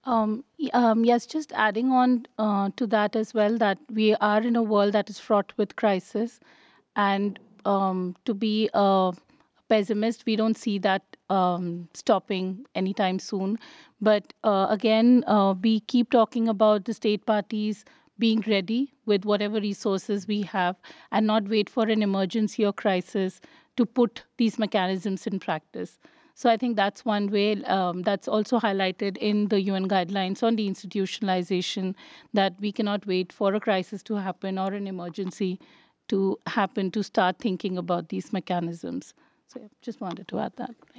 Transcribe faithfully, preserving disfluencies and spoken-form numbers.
Um, y- um, yes, just adding on uh, to that as well, that we are in a world that is fraught with crisis. And um, to be a pessimist, we don't see that um, stopping anytime soon. But uh, again, uh, we keep talking about the state parties being ready with whatever resources we have and not wait for an emergency or crisis to put these mechanisms in practice. So I think that's one way, um, that's also highlighted in the U N guidelines on the institutionalization, that we cannot wait for a crisis to happen or an emergency to happen to start thinking about these mechanisms. So yeah, just wanted to add that.